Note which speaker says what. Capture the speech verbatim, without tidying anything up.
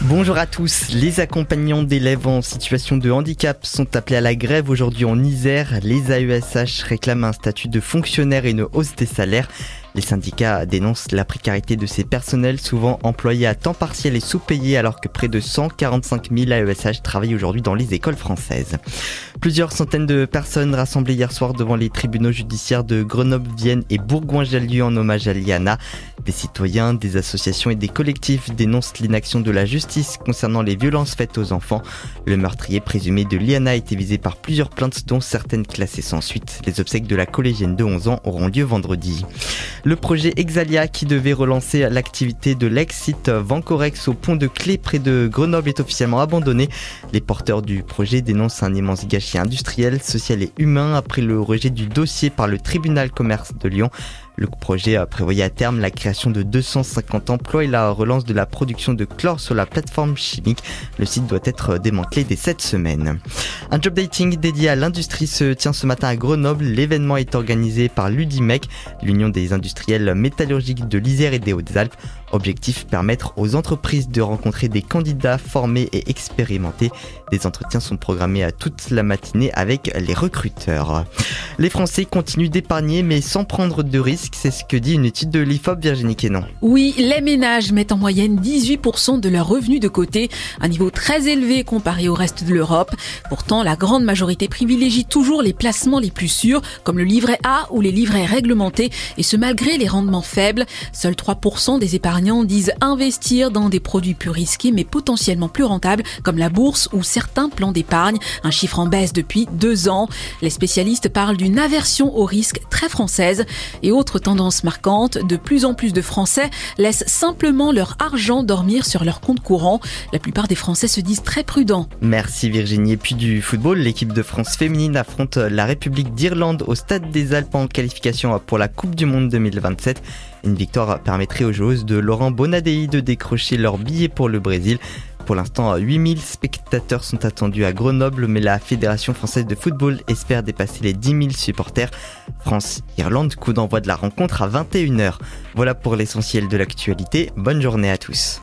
Speaker 1: Bonjour à tous. Les accompagnants d'élèves en situation de handicap sont appelés à la grève aujourd'hui en Isère. Les A E S H réclament un statut de fonctionnaire et une hausse des salaires. Les syndicats dénoncent la précarité de ces personnels, souvent employés à temps partiel et sous-payés, alors que près de cent quarante-cinq mille A E S H travaillent aujourd'hui dans les écoles françaises. Plusieurs centaines de personnes rassemblées hier soir devant les tribunaux judiciaires de Grenoble, Vienne et Bourgoin-Jallieu en hommage à Liana. Des citoyens, des associations et des collectifs dénoncent l'inaction de la justice concernant les violences faites aux enfants. Le meurtrier présumé de Liana a été visé par plusieurs plaintes, dont certaines classées sans suite. Les obsèques de la collégienne de onze ans auront lieu vendredi. Le projet Exalia, qui devait relancer l'activité de l'ex-site Vancorex au pont de Clé près de Grenoble, est officiellement abandonné. Les porteurs du projet dénoncent un immense gâchis industriel, social et humain après le rejet du dossier par le tribunal commerce de Lyon. Le projet prévoyait à terme la création de deux cent cinquante emplois et la relance de la production de chlore sur la plateforme chimique. Le site doit être démantelé dès cette semaine. Un job dating dédié à l'industrie se tient ce matin à Grenoble. L'événement est organisé par l'Udimec, l'Union des industriels métallurgiques de l'Isère et des Hautes-Alpes. Objectif, permettre aux entreprises de rencontrer des candidats formés et expérimentés. Des entretiens sont programmés à toute la matinée avec les recruteurs. Les Français continuent d'épargner mais sans prendre de risques, c'est ce que dit une étude de l'I F O P, Virginie Quénon.
Speaker 2: Oui, les ménages mettent en moyenne dix-huit pour cent de leurs revenus de côté, un niveau très élevé comparé au reste de l'Europe. Pourtant, la grande majorité privilégie toujours les placements les plus sûrs, comme le livret A ou les livrets réglementés, et ce malgré les rendements faibles. Seuls trois pour cent des épargnants disent investir dans des produits plus risqués mais potentiellement plus rentables, comme la bourse ou certains plans d'épargne, un chiffre en baisse depuis deux ans. Les spécialistes parlent d'une aversion au risque très française. Et autre tendance marquante, de plus en plus de Français laissent simplement leur argent dormir sur leur compte courant. La plupart des Français se disent très prudents.
Speaker 1: Merci Virginie. Et puis du football, l'équipe de France féminine affronte la République d'Irlande au Stade des Alpes en qualification pour la Coupe du Monde deux mille vingt-sept. Une victoire permettrait aux joueuses de Laurent Bonadei de décrocher leur billet pour le Brésil. Pour l'instant, huit mille spectateurs sont attendus à Grenoble, mais la Fédération française de football espère dépasser les dix mille supporters. France-Irlande, coup d'envoi de la rencontre à vingt et une heures. Voilà pour l'essentiel de l'actualité. Bonne journée à tous.